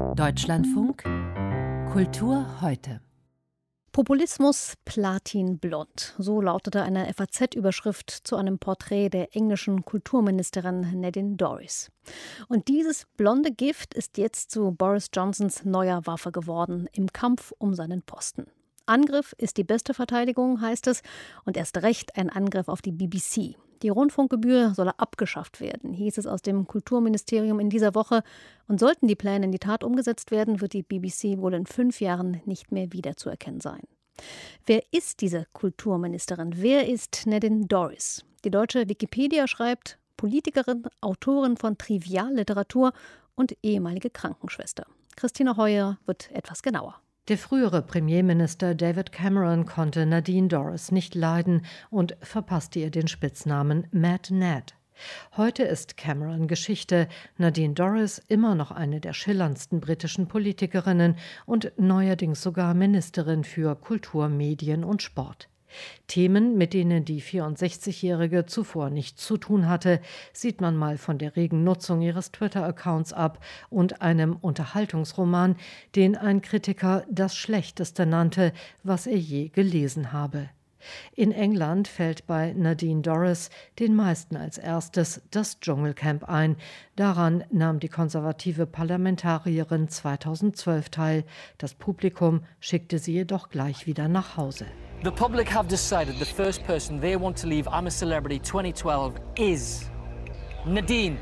Deutschlandfunk Kultur heute. Populismus platinblond. So lautete eine FAZ-Überschrift zu einem Porträt der englischen Kulturministerin Nadine Dorries. Und dieses blonde Gift ist jetzt zu Boris Johnsons neuer Waffe geworden im Kampf um seinen Posten. Angriff ist die beste Verteidigung, heißt es, und erst recht ein Angriff auf die BBC. Die Rundfunkgebühr solle abgeschafft werden, hieß es aus dem Kulturministerium in dieser Woche. Und sollten die Pläne in die Tat umgesetzt werden, wird die BBC wohl in 5 Jahren nicht mehr wiederzuerkennen sein. Wer ist diese Kulturministerin? Wer ist Nadine Dorries? Die deutsche Wikipedia schreibt, Politikerin, Autorin von Trivialliteratur und ehemalige Krankenschwester. Christina Heuer wird etwas genauer. Der frühere Premierminister David Cameron konnte Nadine Dorries nicht leiden und verpasste ihr den Spitznamen Mad Nad. Heute ist Cameron Geschichte, Nadine Dorries immer noch eine der schillerndsten britischen Politikerinnen und neuerdings sogar Ministerin für Kultur, Medien und Sport. Themen, mit denen die 64-Jährige zuvor nichts zu tun hatte, sieht man mal von der regen Nutzung ihres Twitter-Accounts ab und einem Unterhaltungsroman, den ein Kritiker das Schlechteste nannte, was er je gelesen habe. In England fällt bei Nadine Dorries den meisten als erstes das Dschungelcamp ein. Daran nahm die konservative Parlamentarierin 2012 teil. Das Publikum schickte sie jedoch gleich wieder nach Hause. The public have decided the first person they want to leave I'm a Celebrity 2012 is Nadine.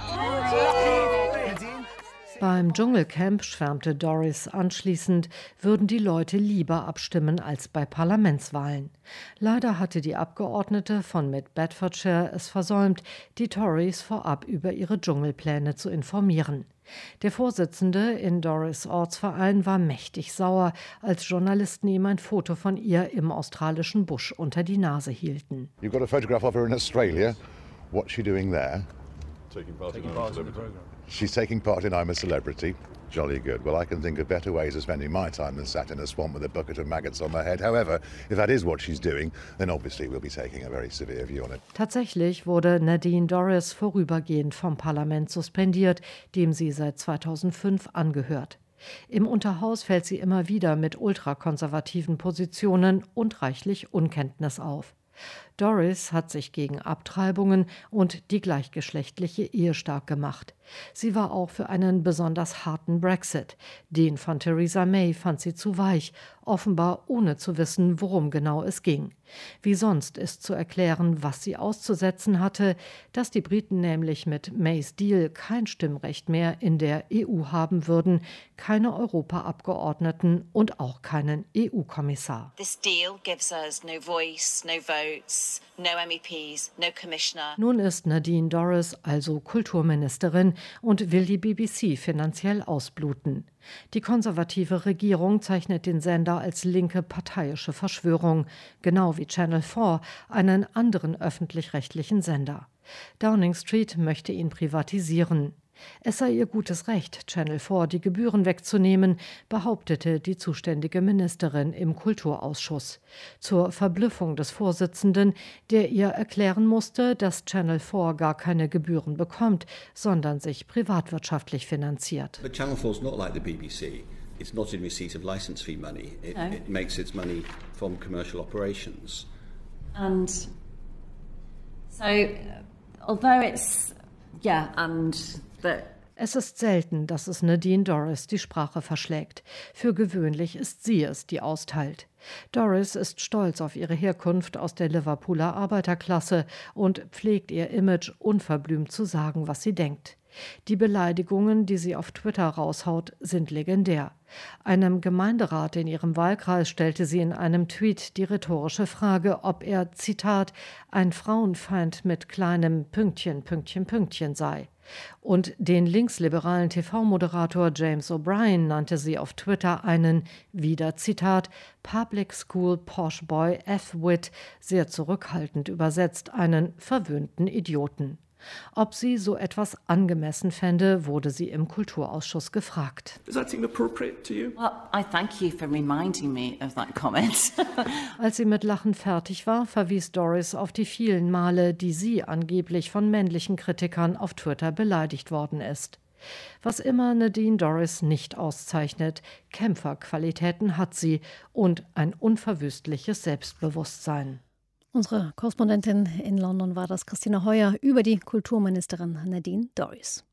Beim Dschungelcamp schwärmte Dorries anschließend, würden die Leute lieber abstimmen als bei Parlamentswahlen. Leider hatte die Abgeordnete von Mid Bedfordshire es versäumt, die Tories vorab über ihre Dschungelpläne zu informieren. Der Vorsitzende in Dorries Ortsverein war mächtig sauer, als Journalisten ihm ein Foto von ihr im australischen Busch unter die Nase hielten. You've got a photograph of her in Australia. What's she doing there? Taking part in the program. She's taking part in I'm a Celebrity. Jolly good. Well, I can think of better ways of spending my time than sat in a swamp with a bucket of maggots on my head. However, if that is what she's doing, then obviously we'll be taking a very severe view on it. Tatsächlich wurde Nadine Dorries vorübergehend vom Parlament suspendiert, dem sie seit 2005 angehört. Im Unterhaus fällt sie immer wieder mit ultrakonservativen Positionen und reichlich Unkenntnis auf. Dorries hat sich gegen Abtreibungen und die gleichgeschlechtliche Ehe stark gemacht. Sie war auch für einen besonders harten Brexit. Den von Theresa May fand sie zu weich, offenbar ohne zu wissen, worum genau es ging. Wie sonst ist zu erklären, was sie auszusetzen hatte, dass die Briten nämlich mit Mays Deal kein Stimmrecht mehr in der EU haben würden, keine Europaabgeordneten und auch keinen EU-Kommissar. This deal gives us no voice, no votes, no MEPs, no commissioner. Nun ist Nadine Dorries also Kulturministerin und will die BBC finanziell ausbluten. Die konservative Regierung zeichnet den Sender als linke parteiische Verschwörung, genau wie Channel 4, einen anderen öffentlich-rechtlichen Sender. Downing Street möchte ihn privatisieren. Es sei ihr gutes Recht, Channel 4 die Gebühren wegzunehmen, behauptete die zuständige Ministerin im Kulturausschuss. Zur Verblüffung des Vorsitzenden, der ihr erklären musste, dass Channel 4 gar keine Gebühren bekommt, sondern sich privatwirtschaftlich finanziert. But Channel 4 is not like the BBC. It's not in receipt of license fee money. It makes its money from commercial operations. And so, although it's, Es ist selten, dass es Nadine Dorries die Sprache verschlägt. Für gewöhnlich ist sie es, die austeilt. Dorries ist stolz auf ihre Herkunft aus der Liverpooler Arbeiterklasse und pflegt ihr Image, unverblümt zu sagen, was sie denkt. Die Beleidigungen, die sie auf Twitter raushaut, sind legendär. Einem Gemeinderat in ihrem Wahlkreis stellte sie in einem Tweet die rhetorische Frage, ob er, Zitat, ein Frauenfeind mit kleinem Pünktchen, Pünktchen, Pünktchen sei. Und den linksliberalen TV-Moderator James O'Brien nannte sie auf Twitter einen, wieder Zitat, Public School Posh Boy F-Wit, sehr zurückhaltend übersetzt, einen verwöhnten Idioten. Ob sie so etwas angemessen fände, wurde sie im Kulturausschuss gefragt. Does that seem appropriate to you? well, I thank you for reminding me of that comment. Als sie mit Lachen fertig war, verwies Dorries auf die vielen Male, die sie angeblich von männlichen Kritikern auf Twitter beleidigt worden ist. Was immer Nadine Dorries nicht auszeichnet, Kämpferqualitäten hat sie und ein unverwüstliches Selbstbewusstsein. Unsere Korrespondentin in London war das, Christina Heuer, über die Kulturministerin Nadine Dorries.